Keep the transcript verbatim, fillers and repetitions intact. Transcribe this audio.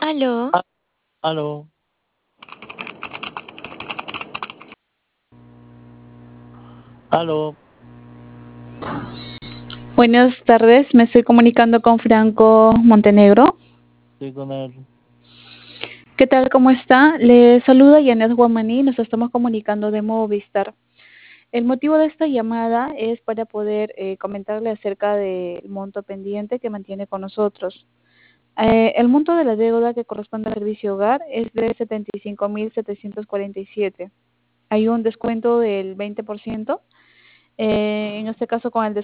Aló. Ah, aló. Aló. Buenas tardes, me estoy comunicando con Franco Montenegro. Estoy con él. ¿Qué tal? ¿Cómo está? Le saluda Yanet Guamaní, nos estamos comunicando de Movistar. El motivo de esta llamada es para poder eh, comentarle acerca del monto pendiente que mantiene con nosotros. Eh, el monto de la deuda que corresponde al servicio hogar es de setenta y cinco mil setecientos cuarenta y siete. Hay un descuento del veinte por ciento. Eh, en este caso, con el